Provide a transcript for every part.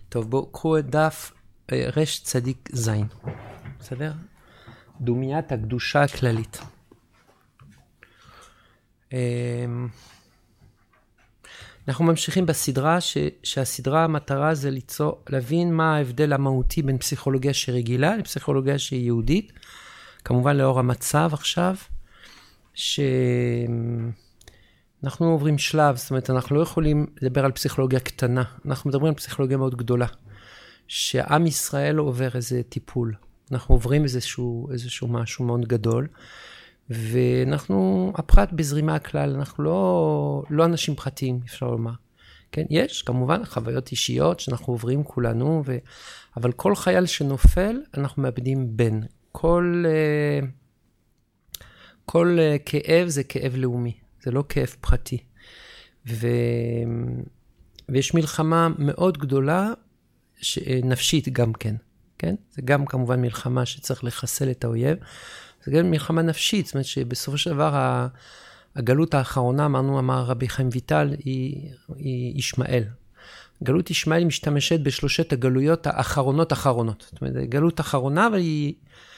טוב, בואו, קחו את דף רש צדיק זין. בסדר? דומיית הקדושה הכללית. אנחנו ממשיכים בסדרה, שהסדרה המטרה זה להבין מה ההבדל המהותי בין פסיכולוגיה שרגילה לפסיכולוגיה שהיא יהודית. כמובן לאור המצב עכשיו, שאנחנו עוברים שלב, זאת אומרת, אנחנו לא יכולים לדבר על פסיכולוגיה קטנה, אנחנו מדברים על פסיכולוגיה מאוד גדולה, שעם ישראל עובר איזה טיפול, אנחנו עוברים איזשהו משהו מאוד גדול, ואנחנו, הפרט בזרימה הכלל, אנחנו לא אנשים פרטיים, אפשר לומר. כן, יש כמובן חוויות אישיות שאנחנו עוברים כולנו, אבל כל חייל שנופל, אנחנו מאבדים בן. כל כאב זה כאב לאומי, זה לא כאב פרטי. ויש מלחמה מאוד גדולה, נפשית גם כן. כן? זה גם כמובן מלחמה שצריך לחסל את האויב. זה גם מלחמה נפשית, זאת אומרת שבסופו של דבר הגלות האחרונה, אמר רבי חיים ויטל, היא ישמעאל. גלות ישמעאל משתמשת בשלושת הגלויות האחרונות. זאת אומרת, גלות אחרונה, אבל היא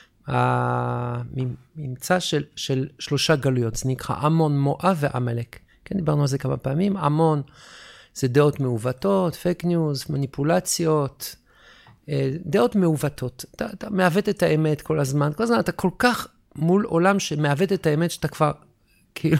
הממצא של שלושה גלויות. זה נקרא עמון, מואב ועמלק. כן, דיברנו על זה כמה פעמים. עמון זה דעות מעוותות, פייק ניוז, מניפולציות, דעות מעוותות. אתה מעוות את האמת כל הזמן. כל הזמן אתה כל כך מול עולם שמעוות את האמת שאתה כבר, כאילו,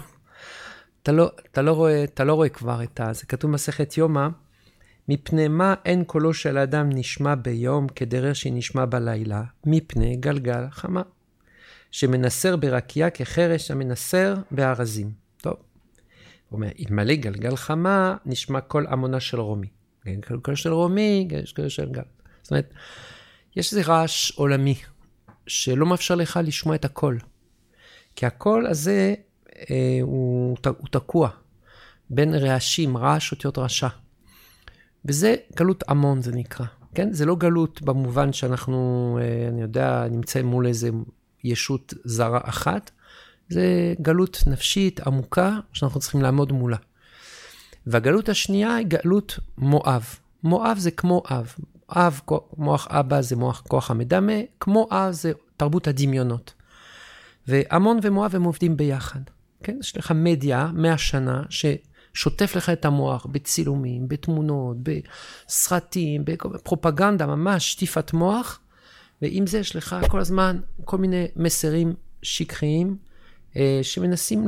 אתה לא רואה כבר את זה. כתוב מסכת יומא, מפני מה אין קולו של האדם נשמע ביום כדרך שנשמע בלילה, מפני גלגל חמה, שמנסר ברקייה כחרש המנסר בארזים. טוב, הוא אומר, אלמלא גלגל חמה נשמע קול עמונה של רומי. גלגל של רומי, גלגל של גל. זאת אומרת, יש איזה רעש עולמי, שלא מאפשר לך לשמוע את הקול. כי הקול הזה הוא תקוע בין רעשים, רעש אותיות רעשה. וזה גלות המון זה נקרא. כן? זה לא גלות במובן שאנחנו, אני יודע, נמצאים מול איזה ישות זרה אחת. זה גלות נפשית עמוקה שאנחנו צריכים לעמוד מולה. והגלות השנייה היא גלות מואב. מואב זה כמו אב. אב, מוח אבא זה מוח כוח המדמה, כמו אב זה תרבות הדמיונות. והמון ומואב הם עובדים ביחד. כן? יש לך מדיה 100 שנה ששוטף לך את המוח בצילומים, בתמונות, בסרטים, בפרופגנדה, ממש שטיפת מוח, ועם זה יש לך כל הזמן כל מיני מסרים שקריים שמנסים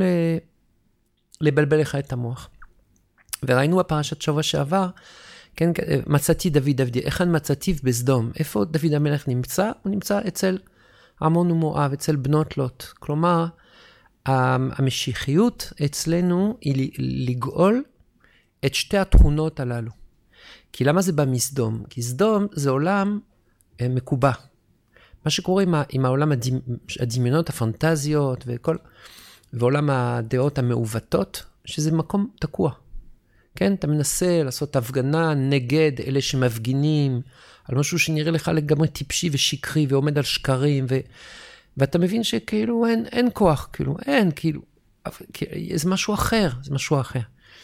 לבלבל לך את המוח. וראינו בפרשת שבוע שעבר, כן, מצאתי דוד, איך מצאתיו בסדום? איפה דוד המלך נמצא? הוא נמצא אצל עמון ומואב, אצל בנות לוט. כלומר, המשיחיות אצלנו היא לגאול את שתי התכונות הללו. כי למה זה בא מסדום? כי סדום זה עולם מקובע. מה שקורה עם העולם הדמיונות, הפנטזיות ועולם הדעות המעוותות, שזה מקום תקוע. כן, אתה מנסה לעשות הפגנה נגד אלה שמפגינים על משהו שנראה לך לגמרי טיפשי ושקרי ועומד על שקרים, ואתה מבין שכאילו אין כוח, כאילו, אין, כאילו, זה משהו אחר, זה משהו אחר.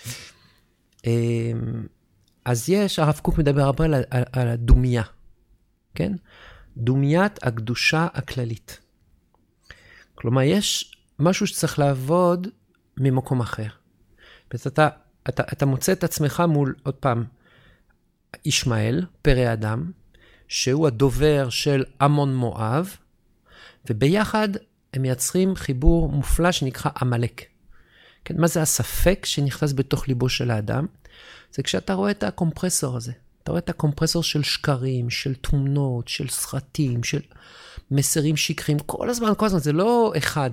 אז הרב קוק מדבר הרבה על הדומיה, כן? דומיית הקדושה הכללית. כלומר, יש משהו שצריך לעבוד ממקום אחר. אתה מוצא את עצמך מול, עוד פעם, ישמעאל, פרא אדם, שהוא הדובר של עמון מואב, וביחד הם מייצרים חיבור מופלא שנקרא עמלק. כן, מה זה הספק שנכנס בתוך ליבו של האדם? זה כשאתה רואה את הקומפרסור הזה. אתה רואה את הקומפרסור של שקרים, של תמונות, של סרטים, של מסרים שקרים, כל הזמן, זה לא אחד,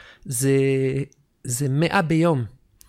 זה 100 ביום.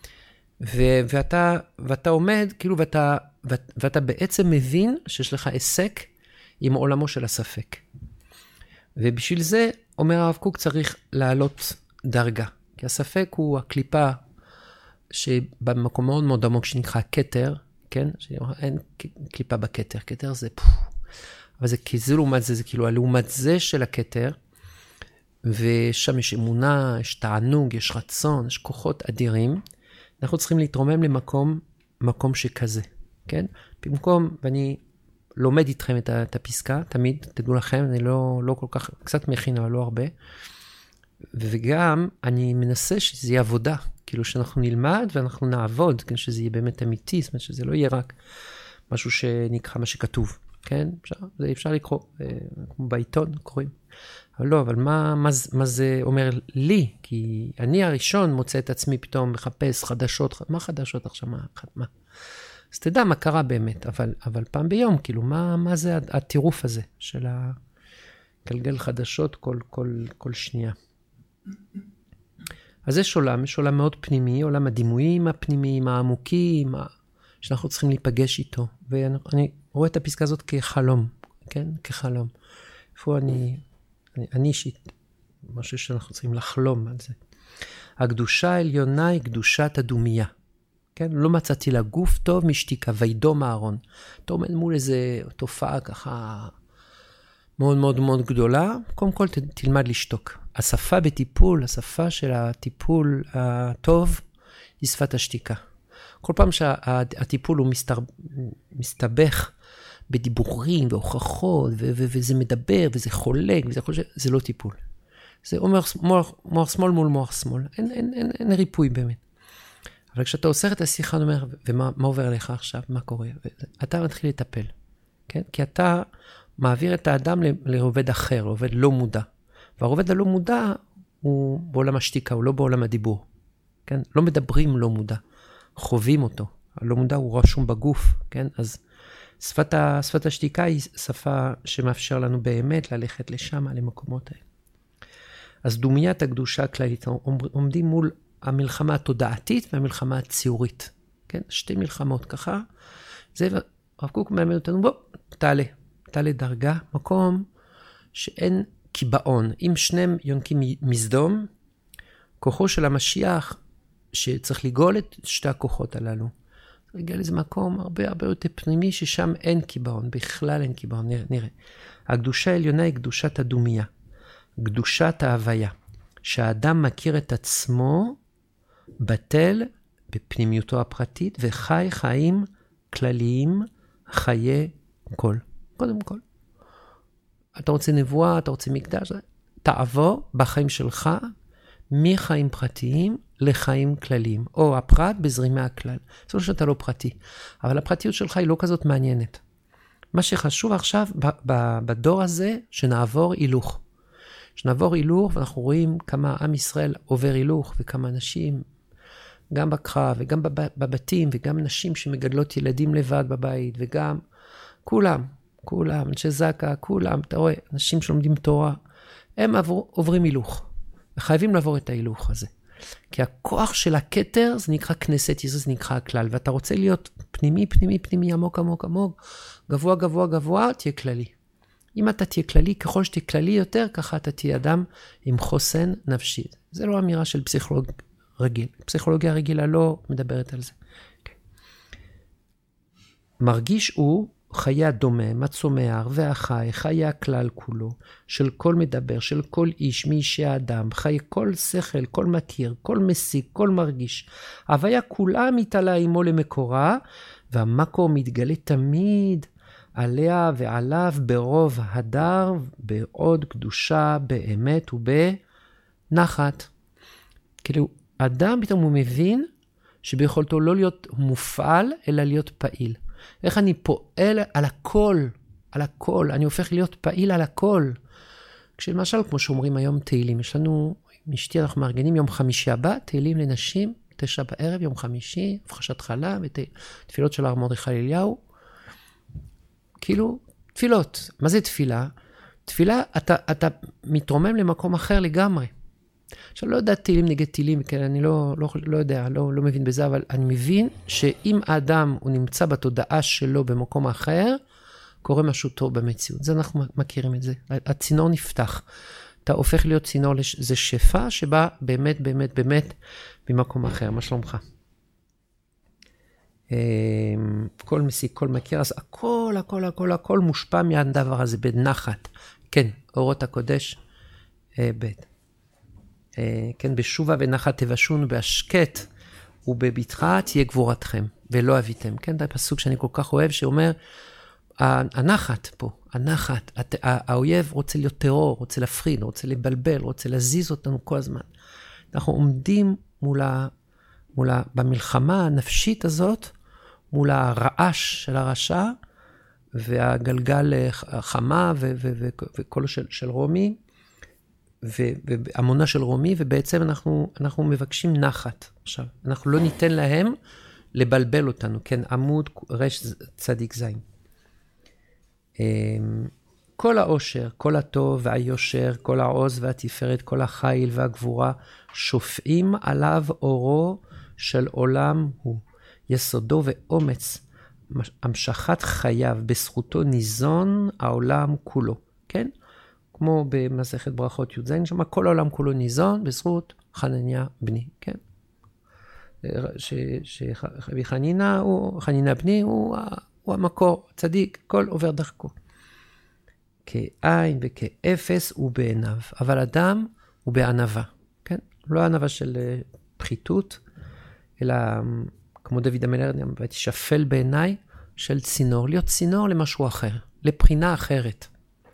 ואתה עומד, כאילו, ואתה בעצם מבין שיש לך עסק עם עולמו של הספק. ובשביל זה, אומר הרב קוק, צריך לעלות דרגה. כי הספק הוא הקליפה שבמקום מאוד מאוד עמוק שנקרא כתר, כן? אין קליפה בכתר, כתר זה אבל זה כי לעומת זה, זה כאילו הלעומת זה של הכתר, ושם יש אמונה, יש תענוג, יש רצון, יש כוחות אדירים. אנחנו צריכים להתרומם למקום שכזה, כן? במקום, ואני לומד איתכם את הפסקה, תמיד, תדעו לכם, אני לא כל כך, קצת מכין, אבל לא הרבה. וגם אני מנסה שזה יהיה עבודה, כאילו שאנחנו נלמד ואנחנו נעבוד, כן, שזה יהיה באמת אמיתי, זאת אומרת שזה לא יהיה רק משהו שנקרא מה שכתוב, כן? אפשר לקרוא, כמו בעיתון קוראים. אבל לא, אבל מה זה אומר לי? כי אני הראשון מוצא את עצמי פתאום מחפש חדשות, מה חדשות עכשיו? מה? אז תדע מה קרה באמת, אבל פעם ביום, כאילו, מה זה הטירוף הזה של הגלגל חדשות כל שנייה? אז יש עולם מאוד פנימי, עולם הדימויים הפנימיים, העמוקים, שאנחנו צריכים להיפגש איתו. ואני רואה את הפסקה הזאת כחלום, כן? כחלום. איפה אני אישית, משהו שאנחנו צריכים לחלום על זה. הקדושה העליונה היא קדושת הדומיה. כן? לא מצאתי לה גוף טוב משתיקה, וידום אהרון. אתה עומד מול איזה תופעה ככה מאוד מאוד מאוד גדולה, קודם כל תלמד לשתוק. השפה בטיפול, השפה של הטיפול הטוב, היא שפת השתיקה. כל פעם שהטיפול הוא מסתבך בדיבורים והוכחות, וזה מדבר, וזה חולק, זה לא טיפול. זה אומר מוח שמאל מול מוח שמאל. אין ריפוי באמת. אבל כשאתה עושה את השיחה, אני אומר, ומה עובר לך עכשיו? מה קורה? אתה מתחיל לטפל. כן? כי אתה מעביר את האדם לעובד אחר, לעובד לא מודע. והעובד הלא מודע הוא בעולם השתיקה, הוא לא בעולם הדיבור. כן? לא מדברים לא מודע. חווים אותו. הלא מודע הוא רשום בגוף. כן? אז שפת השתיקה היא שפה שמאפשר לנו באמת ללכת לשם, למקומות האלה. אז דומיית הקדושה הכללית, עומדים מול המלחמה התודעתית והמלחמה הציורית. כן? שתי מלחמות ככה. זה הרב קוק מלמד אותנו, בוא, תעלה דרגה, מקום שאין קיבעון. אם שניהם יונקים מסדום, כוחו של המשיח, שצריך לגאול את שתי הכוחות הללו. רגע לזה מקום הרבה יותר פנימי, ששם אין קיבעון, בכלל אין קיבעון, נראה. הקדושה העליונה היא קדושת הדומיה, קדושת ההוויה, שהאדם מכיר את עצמו, בטל בפנימיותו הפרטית, וחי חיים כלליים, חיי כל. קודם כל. אתה רוצה נבואה, אתה רוצה מקדש, תעבור בחיים שלך, מחיים פרטיים לחיים כלליים, או הפרט בזרימי הכלל. זאת אומרת שאתה לא פרטי, אבל הפרטיות שלך היא לא כזאת מעניינת. מה שחשוב עכשיו בדור הזה, שנעבור הילוך. שנעבור הילוך, ואנחנו רואים כמה עם ישראל עובר הילוך, וכמה אנשים, גם בקרב, וגם בבתים, וגם נשים שמגדלות ילדים לבד בבית, וגם כולם, אנשי זקה, כולם, אתה רואה, אנשים שלומדים תורה, הם עוברים הילוך, וחייבים לעבור את ההילוך הזה. כי הכוח של הכתר, זה נקרא כנסת יסוד, זה נקרא הכלל, ואתה רוצה להיות פנימי, עמוק, גבוה, תהיה כללי. אם אתה תהיה כללי, ככל שתהיה כללי יותר, ככה אתה תהיה אדם עם חוסן נפשי. זה לא אמירה של פסיכולוג רגיל. פסיכולוגיה רגילה לא מדברת על זה. Okay. מרגיש הוא חיי הדומם, הצומח והחי, חיי הכלל כולו, של כל מדבר, של כל איש, מאישי האדם, חיי כל שכל, כל מכיר, כל מסיק, כל מרגיש. ההוויה כולה מתעלה עמו למקורה, והמקור מתגלה תמיד עליה ועליו ברוב הדר, בעוד קדושה, באמת ובנחת. כאילו, אדם פתאום הוא מבין שביכולתו לא להיות מופעל, אלא להיות פעיל. איך אני פועל על הכל, אני הופך להיות פעיל על הכל. כשלמשל, כמו שאומרים היום תהילים, יש לנו, משתי אנחנו מארגנים יום חמישי הבא, תהילים לנשים, 9 בערב, יום חמישי, הפחשת חלה, תפילות של הר מרדכי אליהו. כאילו, תפילות. מה זה תפילה? תפילה, אתה מתרומם למקום אחר לגמרי. עכשיו, לא יודע תהילים נגד תהילים, אני לא יודע, לא מבין בזה, אבל אני מבין שאם האדם הוא נמצא בתודעה שלו במקום אחר, קורה משהו טוב במציאות. זה אנחנו מכירים את זה. הצינור נפתח. אתה הופך להיות צינור, זה שפע שבא באמת במקום אחר. מה שלומך? כל מסיק, כל מכיר, אז הכל מושפע מהדבר הזה בנחת. כן, אורות הקודש, בית. כן, בשובה ונחת תבשונו בהשקט ובבטחה תהיה גבורתכם ולא אביתם. כן, זה פסוק שאני כל כך אוהב שאומר, הנחת פה, הנחת, האויב רוצה להיות טרור, רוצה להפחיד, רוצה לבלבל, רוצה להזיז אותנו כל הזמן. אנחנו עומדים במלחמה הנפשית הזאת, מול הרעש של הרשע, והגלגל חמה וקולו של רומי, והמונה של רומי, ובעצם אנחנו מבקשים נחת. עכשיו, אנחנו לא ניתן להם לבלבל אותנו, כן, עמוד רש צדיק זין. כל העושר, כל הטוב והיושר, כל העוז והתפארת, כל החיל והגבורה, שופעים עליו אורו של עולם הוא. יסודו ואומץ, המשכת חייו, בזכותו ניזון העולם כולו, כן? כמו במסכת ברכות י"ז, שם כל העולם כולו ניזון בזכות חנניה בני, כן? חנינה בני הוא המקור, צדיק, כל עובר דרכו. כעין וכאפס הוא בעיניו, אבל אדם הוא בענווה, כן? לא ענווה של פחיתות, אלא כמו דוד המלך, ותשפל בעיניי של צינור, להיות צינור למשהו אחר, לבחינה אחרת.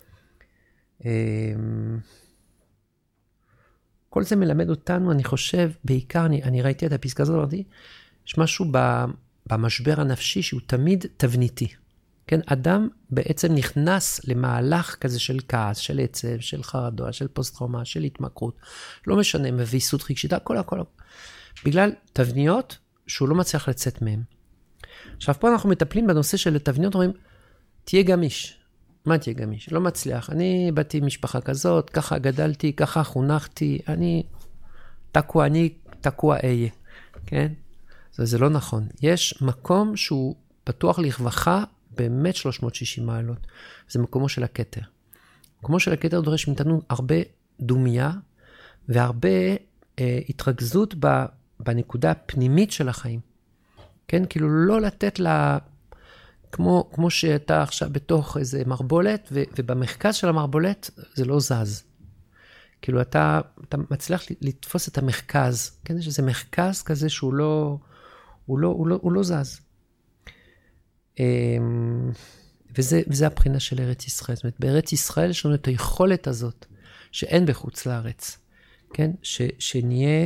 כל זה מלמד אותנו, אני חושב, בעיקר, אני ראיתי את הפסקה הזאת, אמרתי, יש משהו במשבר הנפשי שהוא תמיד תבניתי. כן, אדם בעצם נכנס למהלך כזה של כעס, של עצב, של חרדות, של פוסט-טראומה, של התמכרות, לא משנה, מביסות רגשית, הכל. בגלל תבניות שהוא לא מצליח לצאת מהם. עכשיו, פה אנחנו מטפלים בנושא של תבניות, אומרים, תהיה גמיש. מה תהיה גמיש? לא מצליח. אני באתי משפחה כזאת, ככה גדלתי, ככה חונכתי, אני תקוע אהיה. כן? זה לא נכון. יש מקום שהוא פתוח לרווחה, באמת 360 מעלות. זה מקומו של הכתר. מקומו של הכתר דורש מאיתנו הרבה דומיה, והרבה התרכזות בנקודה הפנימית של החיים. כן? כאילו לא לתת לה, כמו שאתה עכשיו בתוך איזה מרבולת, ובמרכז של המרבולת זה לא זז. כאילו אתה מצליח לתפוס את המרכז, כן? יש איזה מרכז כזה שהוא לא זז. וזה הבחינה של ארץ ישראל. זאת אומרת, בארץ ישראל יש לנו את היכולת הזאת, שאין בחוץ לארץ. כן? שנהיה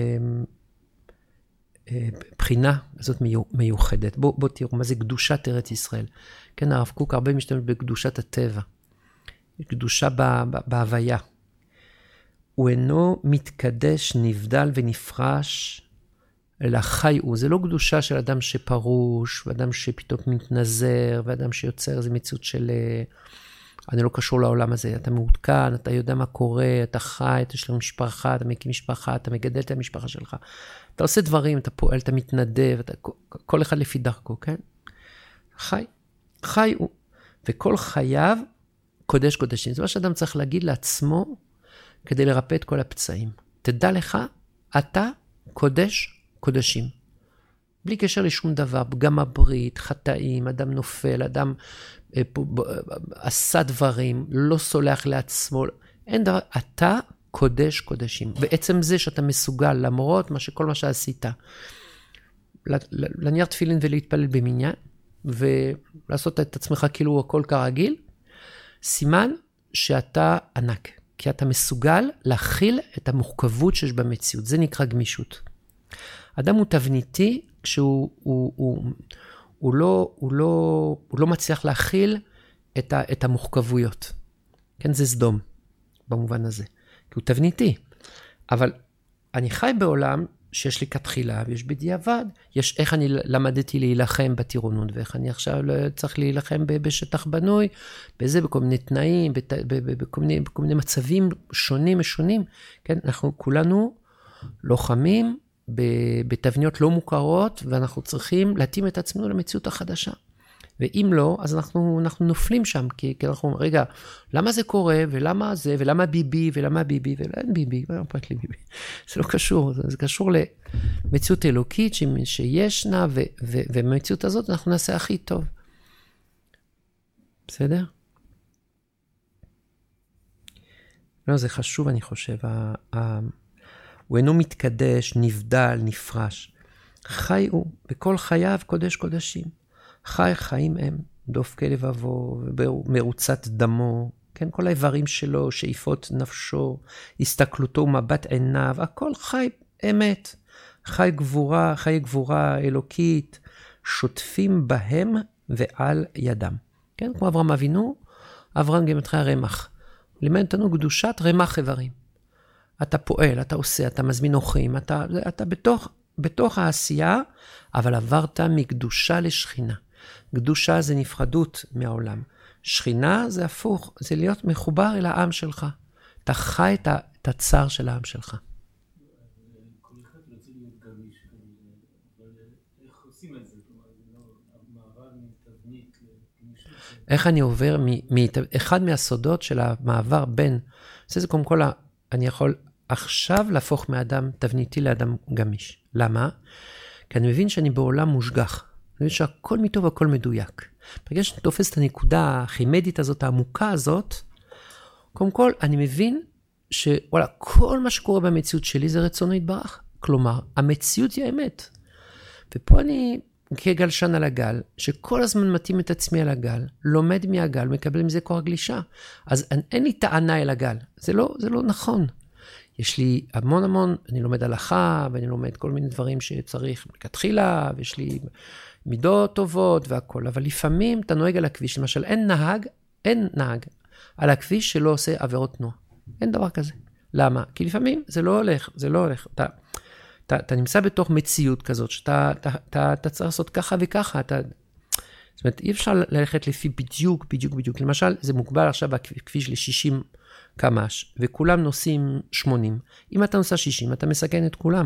בחינה הזאת מיוחדת. בוא תראו מה זה קדושת ארץ ישראל. כן, הרב קוק הרבה משתמש בקדושת הטבע. קדושה בהוויה. הוא אינו מתקדש, נבדל ונפרש, אלא חי הוא. זה לא קדושה של אדם שפרוש, ואדם שפתאום מתנזר, ואדם שיוצר איזו מציאות של אני לא קשור לעולם הזה, אתה מעודכן, אתה יודע מה קורה, אתה חי, אתה יש לך משפחה, אתה מקים משפחה, אתה מגדל את המשפחה שלך. אתה עושה דברים, אתה פועל, אתה מתנדב, כל אחד לפי דרכו, כן? חי הוא. וכל חייו קודש קודשים. זה מה שאדם צריך להגיד לעצמו, כדי לרפא את כל הפצעים. תדע לך, אתה קודש קודשים. בלי קשר לשום דבר, פגם הברית, חטאים, אדם נופל, אדם עשה דברים, לא סולח לעצמו, אין דבר, אתה קודש קודשים. בעצם זה שאתה מסוגל, למרות כל מה שעשית, להניח תפילין ולהתפלל במניין, ולעשות את עצמך כאילו הכל כרגיל, סימן שאתה ענק, כי אתה מסוגל להכיל את המורכבות שיש במציאות. זה נקרא גמישות. אדם הוא תבניתי כשהוא לא מצליח להכיל את המורכבויות. כן, זה סדום במובן הזה. כי הוא תבניתי. אבל אני חי בעולם שיש לי כתחילה ויש בדיעבד. יש איך אני למדתי להילחם בטירונות, ואיך אני עכשיו צריך להילחם בשטח בנוי, בכל מיני תנאים, בכל מיני מצבים שונים משונים. כן, אנחנו כולנו לוחמים בתבניות לא מוכרות, ואנחנו צריכים להתאים את עצמנו למציאות החדשה. ואם לא, אז אנחנו נופלים שם, כי אנחנו, רגע, למה זה קורה, ולמה זה, ולמה ביבי, ולמה ביבי, ואין ביבי, לא אכפת לי ביבי. זה לא קשור, זה קשור למציאות אלוקית שישנה, ובמציאות הזאת אנחנו נעשה הכי טוב. בסדר? לא, זה חשוב, אני חושב. הוא אינו מתקדש, נבדל, נפרש. חי הוא, בכל חייו קודש קודשים. חי חיים הם, דופקי לבבו, מרוצת דמו, כן, כל האיברים שלו, שאיפות נפשו, הסתכלותו, מבט עיניו, הכל חי אמת, חי גבורה אלוקית, שוטפים בהם ועל ידם. כן, כמו אברהם אבינו, אברהם גימטריה רמ"ח. לימד אותנו קדושת רמ"ח איברים. אתה פועל, אתה עושה, אתה מזמין אורחים, אתה בתוך העשייה, אבל עברת מקדושה לשכינה. קדושה זה נפרדות מהעולם. שכינה זה הפוך, זה להיות מחובר אל העם שלך. אתה חי את הצער של העם שלך. כל אחד רוצה להיות גמיש, אבל איך עושים את זה? מעבר מתבנית לגמישות. איך אני עובר אחד מהסודות של המעבר בין, זה קודם כל, אני יכול עכשיו להפוך מאדם תבניתי לאדם גמיש. למה? כי אני מבין שאני בעולם מושגח. אני מבין שהכל מטוב והכל מדויק. ברגע שאני תופס את הנקודה החימדית הזאת, העמוקה הזאת, קודם כל אני מבין שוואלה, כל מה שקורה במציאות שלי זה רצונו יתברך. כלומר, המציאות היא האמת. ופה אני כגלשן על הגל, שכל הזמן מתאים את עצמי על הגל, לומד מהגל, מקבל מזה כוח גלישה. אז אין לי טענה אל הגל. זה לא נכון. יש לי המון, אני לומד הלכה, ואני לומד כל מיני דברים שצריך לכתחילה, ויש לי מידות טובות והכל, אבל לפעמים אתה נוהג על הכביש, למשל אין נהג על הכביש שלא עושה עבירות תנועה. אין דבר כזה. למה? כי לפעמים זה לא הולך. אתה נמצא בתוך מציאות כזאת, שאתה צריך לעשות ככה וככה, זאת אומרת, אי אפשר ללכת לפי בדיוק. למשל, זה מוגבל עכשיו בכביש ל-60 קמ"ש, וכולם נוסעים 80. אם אתה נוסע 60, אתה מסכן את כולם.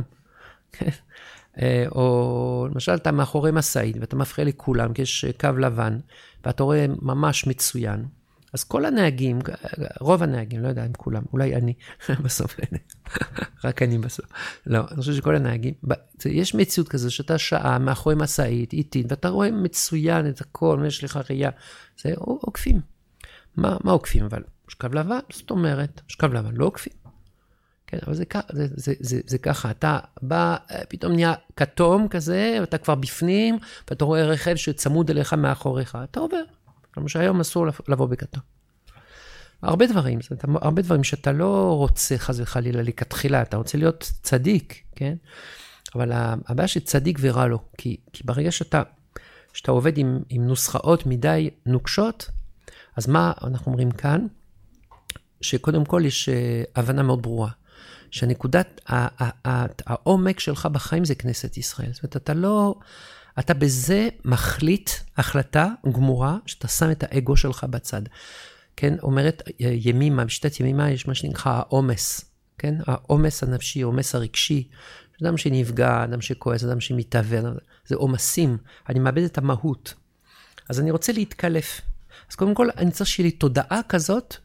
או למשל, אתה מאחורי מסעית, ואתה מפריע לכולם, כי יש קו לבן, ואתה רואה ממש מצוין. אז כל הנהגים, רוב הנהגים, לא יודע אם כולם, אולי אני בסוף, רק אני בסוף. לא, אני חושב שכל הנהגים, יש מציאות כזו שאתה שעה מאחורי מסעית, איטית, ואתה רואה מצוין את הכל, ויש לך ראייה, זה עוקפים. מה עוקפים? אבל יש קו לבן, זאת אומרת, יש קו לבן, לא עוקפים. כן, אבל זה ככה, אתה בא, פתאום נהיה כתום כזה, ואתה כבר בפנים, ואתה רואה רכב שצמוד אליך מאחוריך, אתה עובר. כלומר שהיום אסור לבוא בכתום. הרבה דברים שאתה לא רוצה חס וחלילה לכתחילה, אתה רוצה להיות צדיק, כן? אבל הבעיה שצדיק ורע לו, כי ברגע שאתה עובד עם נוסחאות מדי נוקשות, אז מה אנחנו אומרים כאן? שקודם כל יש הבנה מאוד ברורה, שהנקודת, העומק שלך בחיים זה כנסת ישראל. זאת אומרת, אתה בזה מחליט החלטה גמורה, שאתה שם את האגו שלך בצד. כן, אומרת ימימה, בשתת ימימה יש מה שנקרא העומס, כן? העומס הנפשי, העומס הרגשי, אדם שנפגע, אדם שכועס, אדם שמתאבד, זה עומסים, אני מאבד את המהות. אז אני רוצה להתקלף. אז קודם כל, אני צריך שיהיה לי תודעה כזאת,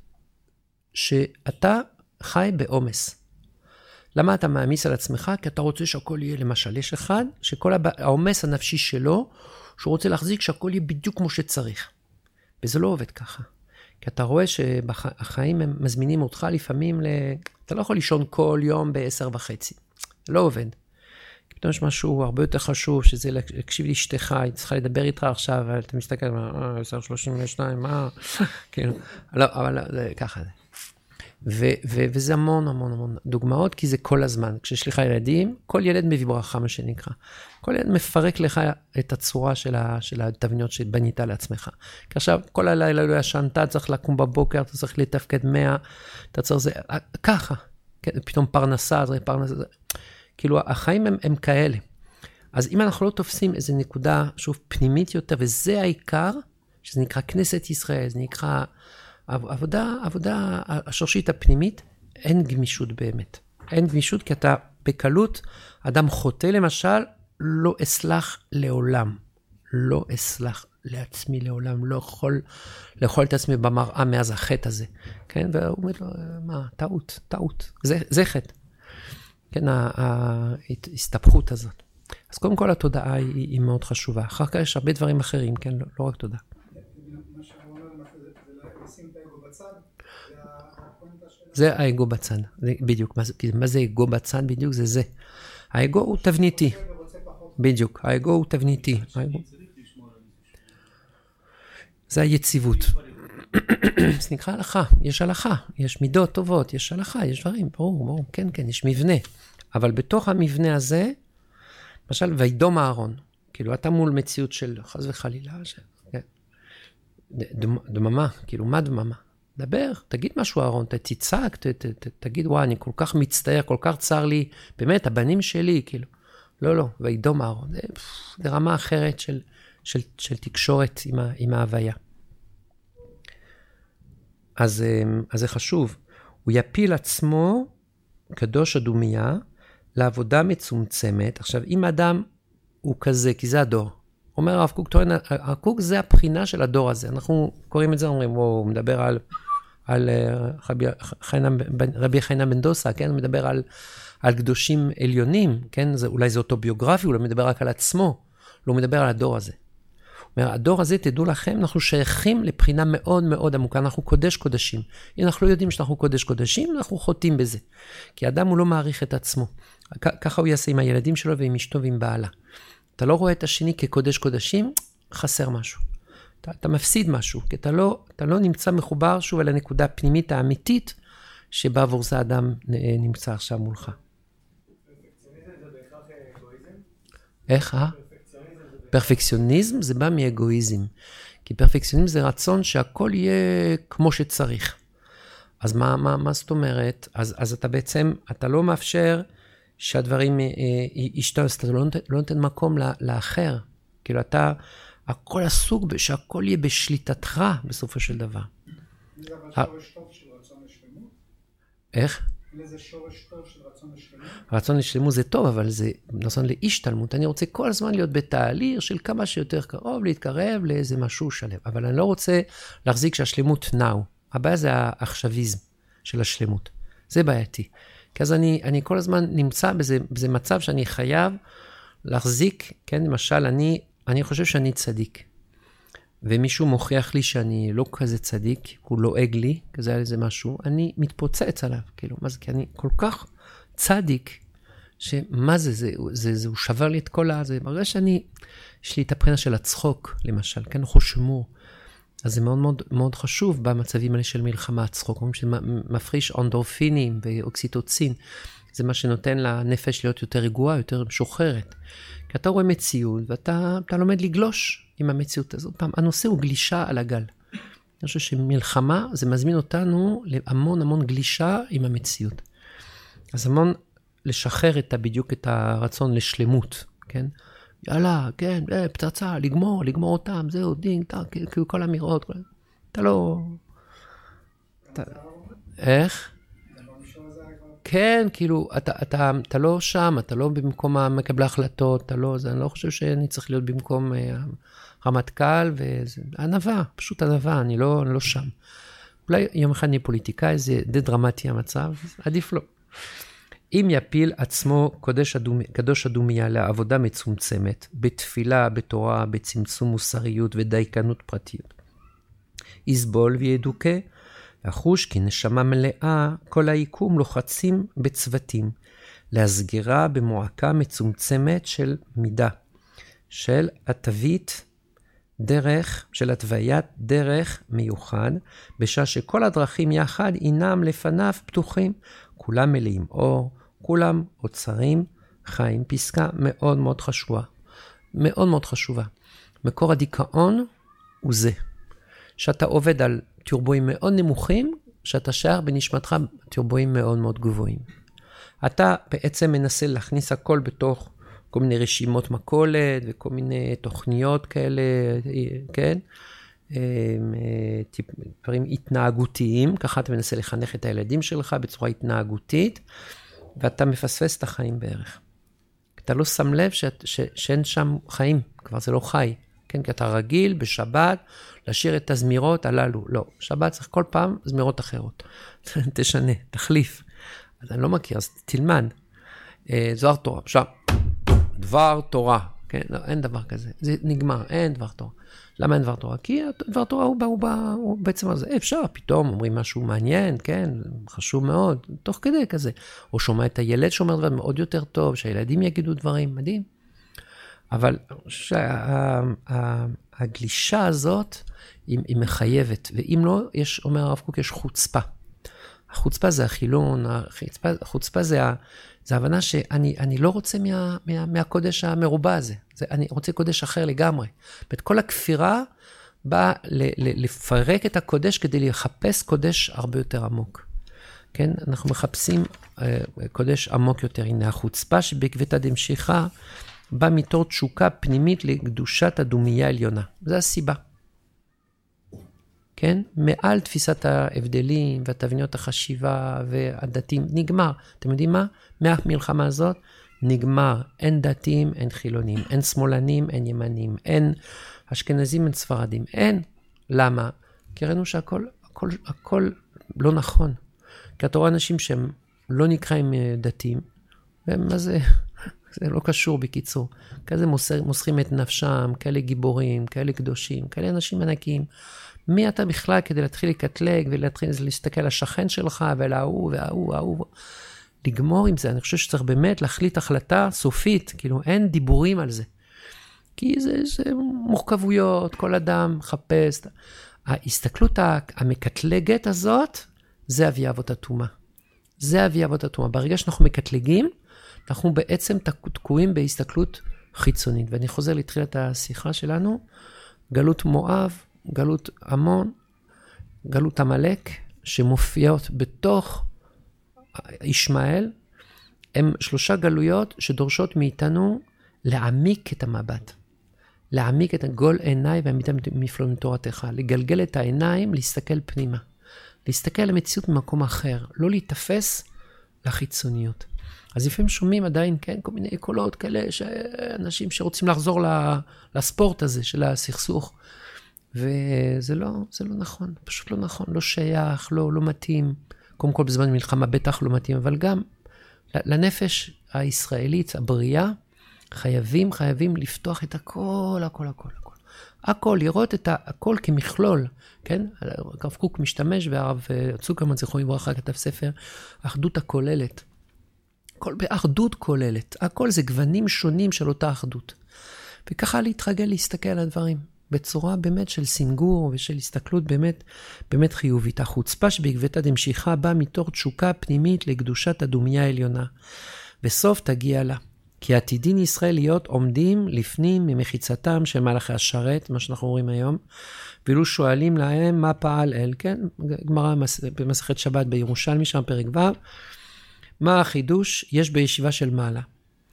שאתה חי בעומס. למה אתה מאמיס על עצמך? כי אתה רוצה שהכל יהיה, למשל, יש אחד, שכל העומס הנפשי שלו, שהוא רוצה להחזיק שהכל יהיה בדיוק כמו שצריך. וזה לא עובד ככה. כי אתה רואה שהחיים הם מזמינים אותך לפעמים אתה לא יכול לישון כל יום ב10:30. זה לא עובד. כי פתאום יש משהו הרבה יותר חשוב, שזה להקשיב לאשתך, היא צריכה לדבר איתך עכשיו, ואתה מסתכל, 10:32, מה? כאילו, לא, אבל זה ככה זה. וזה המון דוגמאות, כי זה כל הזמן. כשיש לך ילדים, כל ילד מביא ברכה, מה שנקרא. כל ילד מפרק לך את הצורה של התבניות שבנית לעצמך. כי עכשיו, כל הלילה לא ישנת, אתה צריך לקום בבוקר, אתה צריך לתפקד 100, אתה צריך זה, ככה. פתאום פרנסה, כאילו, החיים הם כאלה. אז אם אנחנו לא תופסים איזו נקודה, שוב, פנימית יותר, וזה העיקר, שזה נקרא כנסת ישראל, זה נקרא עבודה השורשית הפנימית, אין גמישות באמת. אין גמישות כי אתה בקלות, אדם חוטא למשל, לא אסלח לעולם. לא אסלח לעצמי לעולם. לא יכול לאכול את עצמי במראה מאז החטא הזה. כן? והוא אומר לו, מה? טעות. זה חטא. כן, ההסתבכות הזאת. אז קודם כל התודעה היא מאוד חשובה. אחר כך יש הרבה דברים אחרים, כן? לא רק תודה. זה האגו בצד, בדיוק. מה זה אגו בצד? בדיוק זה. האגו הוא תבניתי. בדיוק, האגו הוא תבניתי. זה היציבות. זה נקרא הלכה, יש הלכה, יש מידות טובות, יש הלכה, יש דברים, ברור, כן, יש מבנה. אבל בתוך המבנה הזה, למשל, וידום אהרון, כאילו אתה מול מציאות של חס וחלילה, דממה, כאילו מה דממה? דבר, תגיד משהו אהרון, תצעק, תגיד, וואי, אני כל כך מצטער, כל כך צר לי, באמת, הבנים שלי, כאילו, לא, וידום אהרון, זה רמה אחרת של תקשורת עם ההוויה. אז זה חשוב. הוא יפיל עצמו, קדוש אדומיה, לעבודה מצומצמת. עכשיו, אם אדם הוא כזה, כי זה הדור. אומר הרב קוק, הרב קוק זה הבחינה של הדור הזה. אנחנו קוראים את זה, אומרים, הוא מדבר על רבי חנינא בן דוסה, כן? הוא מדבר על קדושים עליונים, כן? אולי זה אוטוביוגרפי, הוא לא מדבר רק על עצמו, לא מדבר על הדור הזה. הדור הזה, תדעו לכם, אנחנו שייכים לבחינה מאוד מאוד עמוקה, אנחנו קודש קודשים. אם אנחנו לא יודעים שאנחנו קודש קודשים, אנחנו חוטאים בזה. כי האדם הוא לא מעריך את עצמו. ככה הוא יעשה עם הילדים שלו ועם אשתו ועם בעלה. אתה לא רואה את השני כקודש קודשים, חסר משהו. אתה מפסיד משהו, כי אתה לא נמצא מחובר שוב על הנקודה הפנימית האמיתית, שבעבור זה האדם נמצא עכשיו מולך. פרפקציוניזם זה בהכרח אגואיזם? איך, פרפקציוניזם זה בא מאגואיזם, כי פרפקציוניזם זה רצון שהכל יהיה כמו שצריך. אז מה זאת אומרת? אז אתה בעצם, אתה לא מאפשר שהדברים ישתנו, אתה לא נותן מקום לאחר. כאילו אתה, הכל עסוק שהכל יהיה בשליטתך בסופו של דבר. זה אבל שורש טוב של רצון לשלמות? איך? איזה שורש טוב של רצון לשלמות? רצון לשלמות זה טוב, אבל זה רצון להשתלמות. אני רוצה כל הזמן להיות בתהליך של כמה שיותר קרוב, להתקרב לאיזה משהו שלם. אבל אני לא רוצה להחזיק שהשלמות now. הבעיה זה העכשוויזם של השלמות. זה בעייתי. כי אז אני כל הזמן נמצא בזה מצב שאני חייב להחזיק, כן, למשל, אני חושב שאני צדיק. ומישהו מוכיח לי שאני לא כזה צדיק, הוא לועג לי, כזה על איזה משהו, אני מתפוצץ עליו, כאילו, מה זה? כי אני כל כך צדיק, שמה זה, הוא שבר לי את כל הזה, ברגע יש לי את הבחינה של הצחוק, למשל, כן, חושמור, אז זה מאוד מאוד, מאוד חשוב במצבים האלה של מלחמה, הצחוק, אומרים שמפריש אנדורפינים ואוקסיטוצין, זה מה שנותן לנפש להיות יותר רגועה, יותר משוחררת. כי אתה רואה מציאות, ואתה לומד לגלוש עם המציאות הזאת. פעם, הנושא הוא גלישה על הגל. אני חושב שמלחמה, זה מזמין אותנו להמון המון גלישה עם המציאות. אז המון לשחרר בדיוק את הרצון לשלמות, כן? יאללה, כן, פצצה, לגמור אותם, זהו, דינג, כאילו כל אמירות, אתה לא... איך? כן, כאילו, אתה לא שם, אתה לא במקום מקבלי החלטות, אני לא חושב שאני צריך להיות במקום רמטכ"ל, ענווה, פשוט ענווה, אני לא שם. אולי יום אחד נהיה פוליטיקאי, זה די דרמטי המצב, עדיף לא. אם יפיל עצמו קדוש אדומיה לעבודה מצומצמת, בתפילה, בתורה, בצמצום מוסריות ודייקנות פרטיות, יסבול וידוקה, לחוש כי נשמה מלאה, כל היקום לוחצים בצוותים, להסגירה במועקה מצומצמת של מידה, של התווית דרך, של התוויית דרך מיוחד, בשעה שכל הדרכים יחד אינם לפניו פתוחים, כולם מלאים אור, כולם אוצרים חיים. פסקה מאוד מאוד חשובה, מאוד מאוד חשובה. מקור הדיכאון הוא זה, שאתה עובד על טורבואים מאוד נמוכים, שאתה שער בנשמתך טורבואים מאוד מאוד גבוהים. אתה בעצם מנסה להכניס הכל בתוך כל מיני רשימות מכולת, וכל מיני תוכניות כאלה, כן? דברים התנהגותיים, ככה אתה מנסה לחנך את הילדים שלך בצורה התנהגותית, ואתה מפספס את החיים בערך. אתה לא שם לב שאין שם חיים, כבר זה לא חי. כן, כי אתה רגיל בשבת להשאיר את הזמירות הללו. לא, שבת צריך כל פעם זמירות אחרות. תשנה, תחליף. אז אני לא מכיר, אז תלמד. דבר תורה. עכשיו, דבר תורה. כן, לא, אין דבר כזה. זה נגמר, אין דבר תורה. למה אין דבר תורה? כי דבר תורה הוא בעצם הזה. אפשר, פתאום אומרים משהו מעניין, כן, חשוב מאוד, תוך כדי כזה. או שומע את הילד שאומר דבר מאוד יותר טוב, שהילדים יגידו דברים, מדהים. אבל הגלישה הזאת היא מחייבת, ואם לא, אומר הרב קוק, יש חוצפה. החוצפה זה החילון, החוצפה זה ההבנה שאני לא רוצה מהקודש המרובע הזה, אני רוצה קודש אחר לגמרי. כל הכפירה באה לפרק את הקודש כדי לחפש קודש הרבה יותר עמוק. כן, אנחנו מחפשים קודש עמוק יותר. הנה החוצפה שבעקבתא דמשיחא בא מתור תשוקה פנימית לקדושת הדומייה העליונה. זו הסיבה. כן? מעל תפיסת ההבדלים והתבניות החשיבה והדתיים, נגמר. אתם יודעים מה? מהמלחמה הזאת נגמר. אין דתיים, אין חילונים, אין שמאלנים, אין ימנים, אין אשכנזים, אין ספרדים, אין. למה? כי ראינו שהכל לא נכון. כי אתה רואה אנשים שהם לא נקראים דתיים, ומה זה? זה לא קשור בקיצור. כזה מוסרים את נפשם, כאלה גיבורים, כאלה קדושים, כאלה אנשים ענקיים. מי אתה בכלל כדי להתחיל לקטלג ולהתחיל להסתכל על השכן שלך ועל ההוא. לגמור עם זה. אני חושב שצריך באמת להחליט החלטה סופית, כאילו אין דיבורים על זה. כי זה מורכבויות, כל אדם מחפש. ההסתכלות המקטלגת הזאת, זה אבי אבות התאומה. זה אבי אבות התאומה. ברגע שאנחנו מקטלגים, אנחנו בעצם תקועים בהסתכלות חיצונית. ואני חוזר לתחילת השיחה שלנו, גלות מואב, גלות עמון, גלות עמלק, שמופיעות בתוך ישמעאל, הם 3 גלויות שדורשות מאיתנו להעמיק את המבט. להעמיק את גול עיניי והעמידה מפלוא מתורתך. לגלגל את העיניים, להסתכל פנימה. להסתכל על המציאות ממקום אחר. לא להתאפס לחיצוניות. אז לפעמים שומעים עדיין, כן, כל מיני קולות כאלה, אנשים שרוצים לחזור לספורט הזה של הסכסוך. וזה לא נכון, פשוט לא נכון, לא שייך, לא מתאים. קודם כל בזמן מלחמה בטח לא מתאים, אבל גם לנפש הישראלית, הבריאה, חייבים לפתוח את הכל. הכל, לראות את הכל כמכלול, כן? הרב קוק משתמש, והרב צוקרמן זכרונו לברכה כתב ספר, אחדות הכוללת. הכל באחדות כוללת. הכל זה גוונים שונים של אותה אחדות. וככה להתרגל להסתכל על הדברים. בצורה באמת של סינגור ושל הסתכלות באמת חיובית. החוצפה שבעקבתא דמשיחא באה מתוך תשוקה פנימית לקדושת הדומייה העליונה. בסוף תגיע לה. כי עתידין ישראל להיות עומדים לפנים ממחיצתם של מלאכי השרת, מה שאנחנו רואים היום, ואילו שואלים להם מה פעל אל, כן? גמרא במסכת שבת בירושלמי, שם פרק ו', מה החידוש? יש בישיבה של מעלה.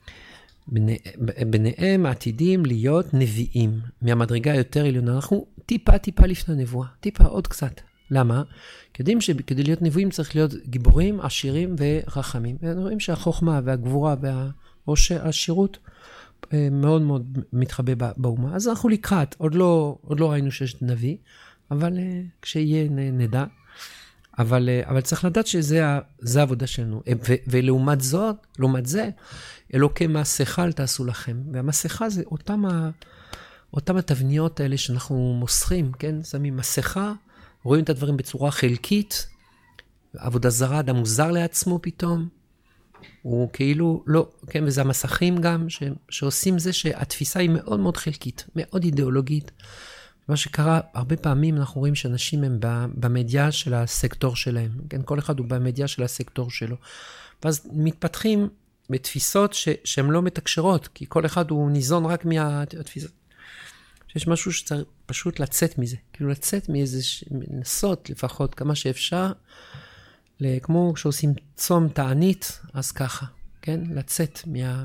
ביניהם עתידים להיות נביאים, מהמדרגה יותר עליונה. אנחנו טיפה לפני הנבואה, טיפה עוד קצת. למה? כי יודעים שכדי להיות נבואים צריך להיות גיבורים, עשירים וחכמים. ואנחנו רואים שהחוכמה והגבורה והשירות מאוד מאוד מתחבא באומה. אז אנחנו לקראת, עוד לא ראינו שיש נביא, אבל כשיהיה נדע. אבל צריך לדעת שזה העבודה שלנו. ולעומת זה, אלוקי מסכה אל תעשו לכם. והמסכה זה אותם התבניות האלה שאנחנו מוסרים, כן? שמים מסכה, רואים את הדברים בצורה חלקית, עבודה זרה, אדם מוזר לעצמו פתאום, הוא כאילו לא, כן? וזה המסכים גם שעושים זה שהתפיסה היא מאוד מאוד חלקית, מאוד אידיאולוגית. מה שקרה, הרבה פעמים אנחנו רואים שאנשים הם במדיה של הסקטור שלהם, כן? כל אחד הוא במדיה של הסקטור שלו. ואז מתפתחים בתפיסות שהן לא מתקשרות, כי כל אחד הוא ניזון רק מהתפיסות. שיש משהו שצריך פשוט לצאת מזה, כאילו לצאת מאיזה, לנסות לפחות כמה שאפשר, כמו שעושים צום תענית, אז ככה, כן? לצאת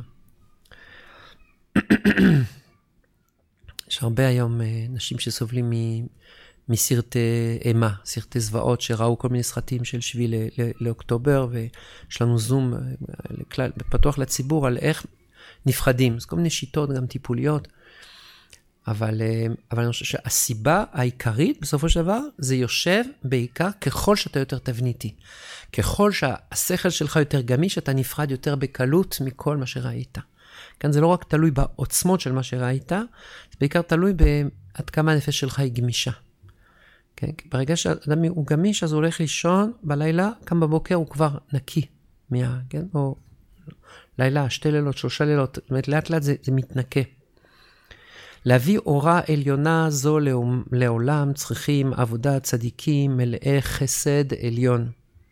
יש הרבה היום נשים שסובלים מסרטי אימה, סרטי זוועות, שראו כל מיני סרטים של 7 לאוקטובר, ויש לנו זום פתוח לציבור על איך נפחדים. אז כל מיני שיטות גם טיפוליות, אבל אני חושב שהסיבה העיקרית בסופו של דבר, זה יושב בעיקר ככל שאתה יותר תבניתי. ככל שהשכל שלך יותר גמיש, אתה נפרד יותר בקלות מכל מה שראית. כאן זה לא רק תלוי בעוצמות של מה שראית, זה בעיקר תלוי עד כמה הנפש שלך היא גמישה. כן? ברגע שאדם הוא גמיש, אז הוא הולך לישון בלילה, קם בבוקר הוא כבר נקי. כן? או לילה, 2 לילות, 3 לילות, זאת אומרת, לאט לאט זה מתנקה. להביא אורה עליונה זו לעולם צריכים עבודת צדיקים מלאי חסד עליון.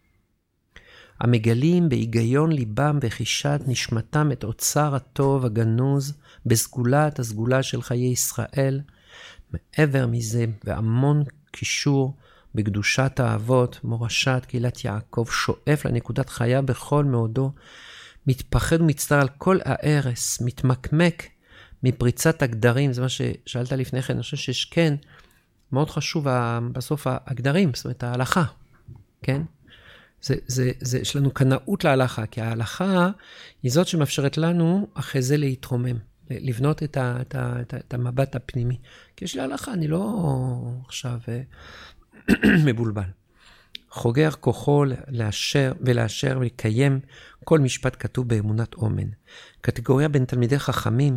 המגלים בהיגיון ליבם וחישת נשמתם את אוצר הטוב הגנוז בסגולת הסגולה של חיי ישראל. מעבר מזה והמון קישור בקדושת האבות, מורשת קהילת יעקב, שואף לנקודת חיה בכל מאודו, מתפחד ומצטער על כל הערס, מתמקמק מפריצת הגדרים. זה מה ששאלת לפני כן, אני חושב שיש כן, מאוד חשוב בסוף הגדרים, זאת אומרת ההלכה, כן? יש לנו קנאות להלכה, כי ההלכה היא זאת שמאפשרת לנו אחרי זה להתרומם, לבנות את המבט הפנימי. כי יש לי הלכה, אני לא עכשיו מבולבל. חוגר כוחו לאשר ולקיים כל משפט כתוב באמונת אומן. קטגוריה בין תלמידי חכמים,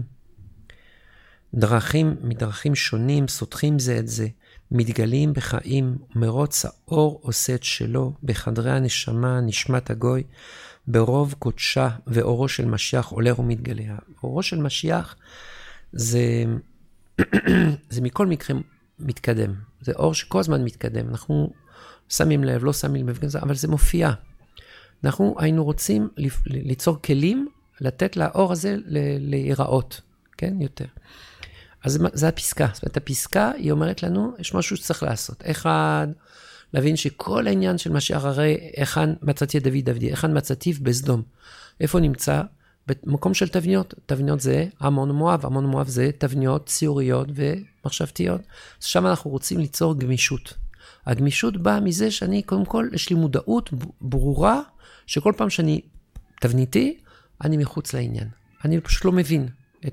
מדרכים שונים, סותחים זה את זה, מתגלים בחיים, מרוץ האור עושה את שלו, בחדרי הנשמה, נשמת הגוי, ברוב קודשה ואורו של משיח עולה ומתגלה. אורו של משיח זה מכל מקרה מתקדם. זה אור שכל הזמן מתקדם. אנחנו שמים לב, לא שמים לב, אבל זה מופיע. אנחנו היינו רוצים ליצור כלים, לתת לאור הזה להיראות, כן? יותר. אז זה הפסקה. זאת אומרת, הפסקה היא אומרת לנו, יש משהו שצריך לעשות. אחד, להבין שכל העניין של משיח, הרי היכן מצאתי את דוד, היכן מצאתיו בסדום. איפה נמצא? במקום של תבניות. תבניות זה עמון ומואב. עמון ומואב זה תבניות ציוריות ומחשבתיות. אז שם אנחנו רוצים ליצור גמישות. הגמישות באה מזה שאני, קודם כל, יש לי מודעות ברורה, שכל פעם שאני תבניתי, אני מחוץ לעניין. אני פשוט לא מבין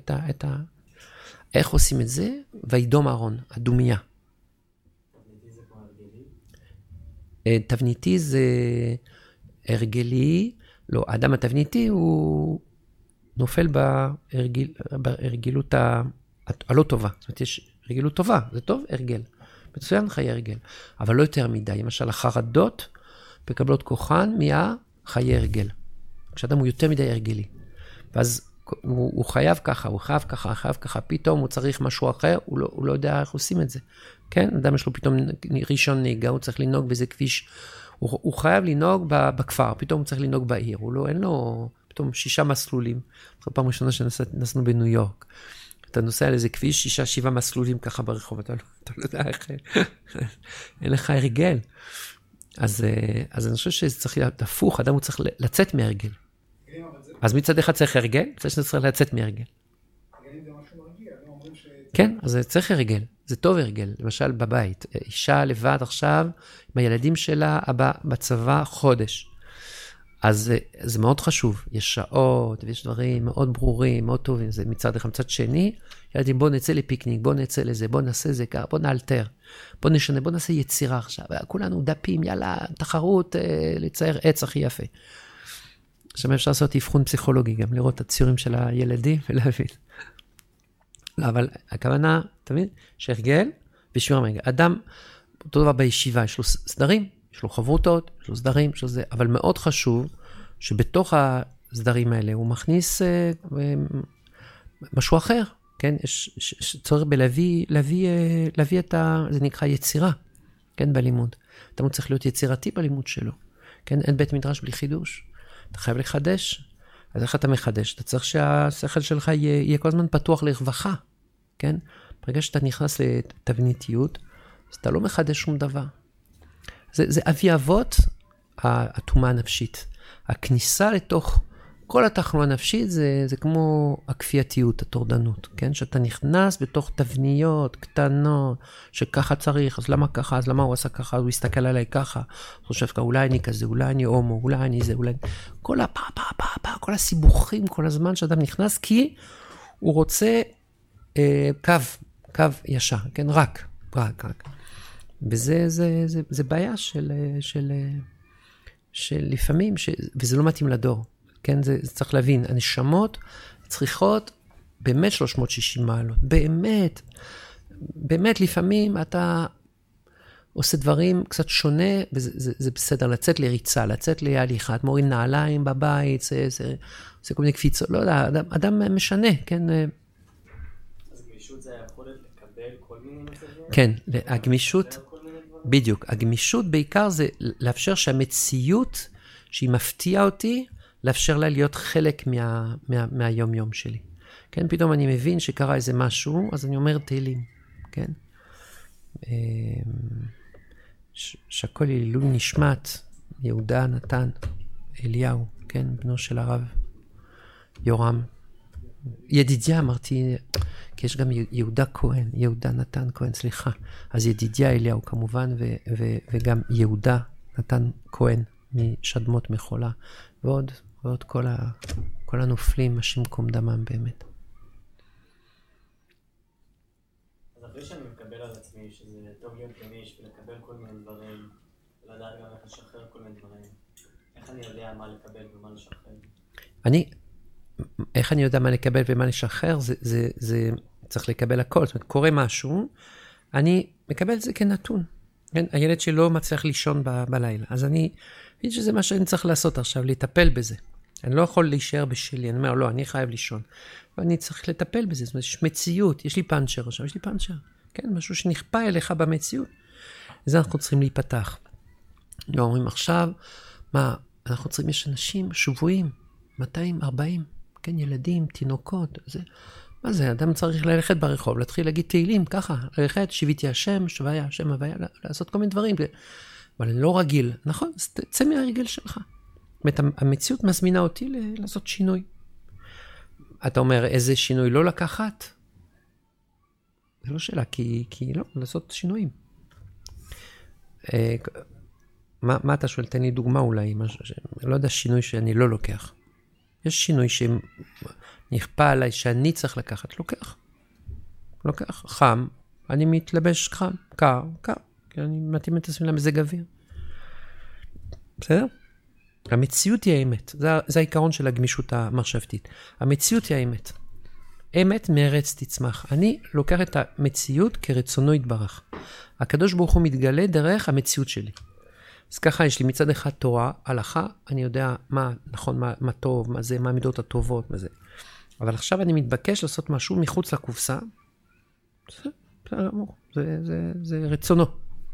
איך עושים את זה, וידום אהרון, הדומיה. תבניתי זה כמו הרגלי? תבניתי זה הרגלי, לא, האדם התבניתי הוא נופל בהרגילות הלא טובה. זאת אומרת, יש הרגילות טובה, זה טוב, הרגל. מצוין חיי הרגל, אבל לא יותר מדי. למשל, החרדות מקבלות כוחן מהחיי הרגל. כשאדם הוא יותר מדי הרגלי. ואז הוא חייב ככה, הוא חייב ככה, פתאום הוא צריך משהו אחר, הוא לא יודע איך עושים את זה. כן? אדם יש לו פתאום ראשון נהיגה, הוא צריך לנהוג באיזה כביש, הוא חייב לנהוג בכפר, פתאום הוא צריך לנהוג בעיר, אין לו פתאום 6 מסלולים. זו פעם ראשונה שנסנו בניו יורק. אתה נוסע על איזה כביש, 6-7 מסלולים ככה ברחוב, אתה לא יודע איך, אין לך הרגל. אז אני חושב שזה צריך להיות הפוך, אדם הוא צריך לצאת מהרגל. אז מצד אחד צריך הרגל, מצד שני צריך לצאת מהרגל. כן, אז צריך הרגל, זה טוב הרגל. למשל בבית, אישה לבד עכשיו, עם הילדים שלה, הבא בצבא חודש. אז זה מאוד חשוב, יש שעות ויש דברים מאוד ברורים, מאוד טובים, זה מצד אחד. מצד שני, ילדים בוא נצא לפיקניק, בוא נצא לזה, בוא נעשה זה ככה, בוא נאלתר, בוא נשנה, בוא נעשה יצירה עכשיו, כולנו דפים, יאללה, תחרות, לצייר עץ הכי יפה. עכשיו אפשר לעשות אבחון פסיכולוגי, גם לראות את הציורים של הילדים ולהבין. לא, אבל הכוונה, תמיד, שהרגל ושיעור הרגל. אדם, אותו דבר בישיבה, יש לו סדרים, יש לו חברותות, יש לו סדרים, יש לו זה, אבל מאוד חשוב שבתוך הסדרים האלה הוא מכניס משהו אחר, כן? יש צורך להביא את זה נקרא יצירה, כן? בלימוד. אתה צריך להיות יצירתי בלימוד שלו, כן? אין בית מדרש בלי חידוש. אתה חייב לחדש, אז איך אתה מחדש? אתה צריך שהשכל שלך יהיה כל הזמן פתוח לרווחה, כן? ברגע שאתה נכנס לתבניתיות, אז אתה לא מחדש שום דבר. זה אבי אבות, התאומה הנפשית. הכניסה לתוך כל התחלואה הנפשית, זה כמו הכפייתיות, התורדנות, כן? שאתה נכנס בתוך תבניות קטנות, שככה צריך, אז למה ככה, אז למה הוא עשה ככה, אז הוא הסתכל עליי ככה, חושב ככה, אולי אני כזה, אולי אני הומו, אולי אני זה, אולי... כל הסיבוכים, כל הזמן שאדם נכנס, כי הוא רוצה קו ישר, כן? רק. וזה זה בעיה של לפעמים, וזה לא מתאים לדור. כן, זה צריך להבין, הנשמות צריכות באמת 360 מעלות, באמת לפעמים אתה עושה דברים קצת שונה, וזה בסדר, לצאת לריצה, לצאת להליכה, את מוריד נעליים בבית, זה כל מיני קפיצות, לא יודע, אדם משנה, כן. אז גמישות זה יכול כן, הגמישות, בדיוק, הגמישות בעיקר זה לאפשר שהמציאות שהיא מפתיעה אותי, לאפשר לה להיות חלק מהיום יום שלי. כן, פתאום אני מבין שקרה איזה משהו, אז אני אומר תהילים, כן? שהכל לעילוי נשמת, יהודה נתן, אליהו, כן, בנו של הרב יורם. ידידיה, אמרתי, כי יש גם יהודה כהן, יהודה נתן כהן, סליחה. אז ידידיה אליהו כמובן, וגם יהודה נתן כהן משדמות מחולה, ועוד כל הנופלים, השם קום דמם באמת. אז אחרי שאני מקבל על עצמי שזה טוב להיות גמיש ולקבל כל מיני דברים, ולדעת גם איך לשחרר כל מיני דברים, איך אני יודע מה לקבל ומה לשחרר? איך אני יודע מה לקבל ומה לשחרר? זה צריך לקבל הכל. זאת אומרת, קורה משהו, אני מקבל את זה כנתון. כן? הילד שלא מצליח לישון בלילה. אז אני חושב שזה מה שאני צריך לעשות עכשיו, לטפל בזה. אני לא יכול להישאר בשלי. אני אומר, לא, אני חייב לישון. ואני צריך לטפל בזה. זאת אומרת, יש מציאות. יש לי פאנצ'ר עכשיו, יש לי פאנצ'ר. כן? משהו שנכפה אליך במציאות. אז אנחנו צריכים להיפתח. לא אומרים עכשיו, מה, אנחנו צריכים, יש אנשים שבויים, 240, כן, ילדים, תינוקות, מה זה, אדם צריך ללכת ברחוב, להתחיל להגיד תהילים, ככה, ללכת, שיביתי השם, שוויה השם, הוויה, לעשות כל מיני דברים, אבל אני לא רגיל, נכון, אז תצא מהרגל שלך. זאת אומרת, המציאות מזמינה אותי לעשות שינוי. אתה אומר, איזה שינוי לא לקחת? זה לא שאלה, כי לא, לעשות שינויים. מה אתה שואל? תן לי דוגמה אולי, לא יודע שינוי שאני לא לוקח. יש שינוי שנכפה עליי שאני צריך לקחת, לוקח, חם, אני מתלבש חם, קר, כי אני מתאים את עצמי למזג אוויר. בסדר? המציאות היא האמת, זה העיקרון של הגמישות המחשבתית. המציאות היא האמת. אמת מארץ תצמח. אני לוקח את המציאות כרצונו יתברך. הקדוש ברוך הוא מתגלה דרך המציאות שלי. אז ככה יש לי מצד אחד תורה, הלכה, אני יודע מה נכון, מה טוב, מה זה, מה המידות הטובות, מה זה. אבל עכשיו אני מתבקש לעשות משהו מחוץ לקופסה. זה רצונו.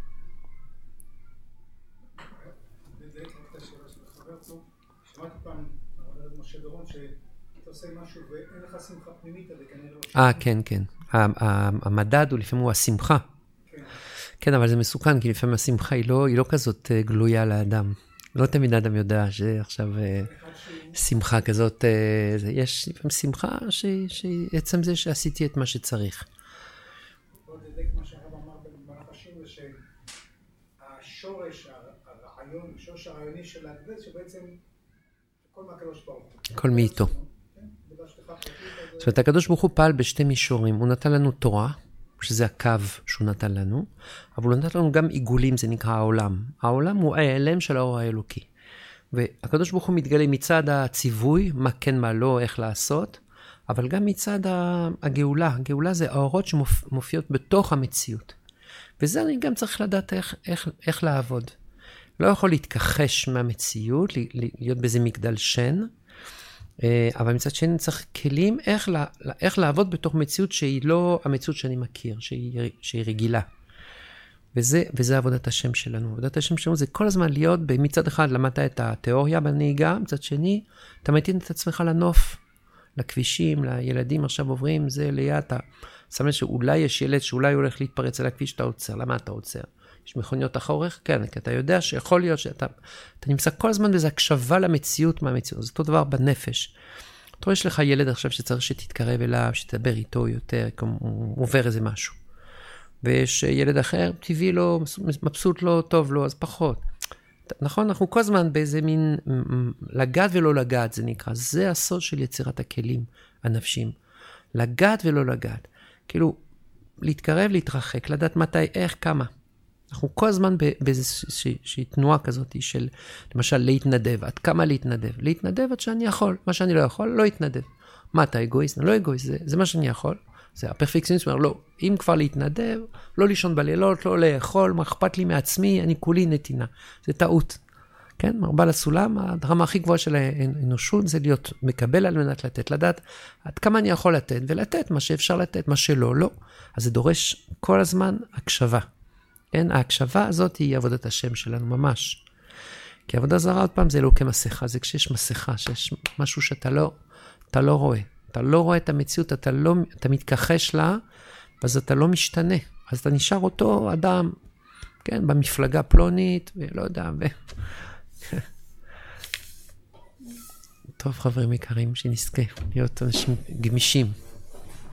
שמעתי פעם, משה דורון, שאתה עושה משהו ואין לך שמחה פנימית, זה כנראה לא... כן. המדד הוא לפעמים הוא השמחה. כן, אבל זה מסוכן, כי לפעמים השמחה היא לא כזאת גלויה לאדם. לא תמיד האדם יודע שעכשיו שמחה כזאת, יש לפעמים שמחה שעצם זה שעשיתי את מה שצריך. בוא תדק מה שהרב אמר במהלך השיר, זה שהשורש הרעיוני של ההקדש, שבעצם כל מהקדוש ברוך הוא. כל מאיתו. זאת אומרת, הקדוש ברוך הוא פעל בשתי מישורים. הוא נתן לנו תורה, שזה הקו שהוא נתן לנו, אבל הוא נתן לנו גם עיגולים, זה נקרא העולם. העולם הוא ההיעלם של האור האלוקי. והקדוש ברוך הוא מתגלה מצד הציווי, מה כן, מה לא, איך לעשות, אבל גם מצד הגאולה. הגאולה זה האורות שמופיעות בתוך המציאות. וזה אני גם צריך לדעת איך לעבוד. לא יכול להתכחש מהמציאות, להיות באיזה מגדל שן, אבל מצד שני צריך כלים איך לעבוד בתוך מציאות שהיא לא המציאות שאני מכיר, שהיא רגילה. וזה עבודת השם שלנו. עבודת השם שלנו זה כל הזמן להיות, מצד אחד למדת את התיאוריה בנהיגה, מצד שני אתה מתאים את עצמך לנוף, לכבישים, לילדים עכשיו עוברים, זה ליד, אתה שם לב שאולי יש ילד שאולי הולך להתפרץ על הכביש, אתה עוצר. למה אתה עוצר? יש מכוניות אחורך? כן, כי אתה יודע שיכול להיות שאתה נמצא כל הזמן באיזו הקשבה למציאות מהמציאות. זה אותו דבר בנפש. אתה רואה, יש לך ילד עכשיו שצריך שתתקרב אליו, שתדבר איתו יותר, הוא עובר איזה משהו. ויש ילד אחר, טבעי לו, מבסוט לו, טוב לו, אז פחות. נכון? אנחנו כל הזמן באיזה מין לגעת ולא לגעת, זה נקרא. זה הסוד של יצירת הכלים הנפשיים. לגעת ולא לגעת. כאילו, להתקרב, להתרחק, לדעת מתי, איך, כמה. אנחנו כל הזמן באיזושהי תנועה כזאת של, למשל, להתנדב. עד כמה להתנדב? להתנדב עד שאני יכול. מה שאני לא יכול, לא להתנדב. מה, אתה אגואיסט? לא אגואיסט, זה מה שאני יכול. זה הפרפקציוניסט אומר, לא, אם כבר להתנדב, לא לישון בלילות, לא לאכול, מה אכפת לי מעצמי, אני כולי נתינה. זה טעות. כן, מרבה לסולם, הרמה הכי גבוהה של האנושות זה להיות מקבל על מנת לתת, לדעת עד כמה אני יכול לתת, ולתת מה שאפשר לתת, מה שלא, לא. אז זה דורש כל הזמן הקשבה. כן, ההקשבה הזאת היא עבודת השם שלנו ממש. כי עבודה זרה עוד פעם זה לא כמסכה, זה כשיש מסכה, שיש משהו שאתה לא רואה. אתה לא רואה את המציאות, אתה מתכחש לה, אז אתה לא משתנה. אז אתה נשאר אותו אדם, כן, במפלגה פלונית, ולא יודע, טוב חברים יקרים, שנזכה להיות אנשים גמישים.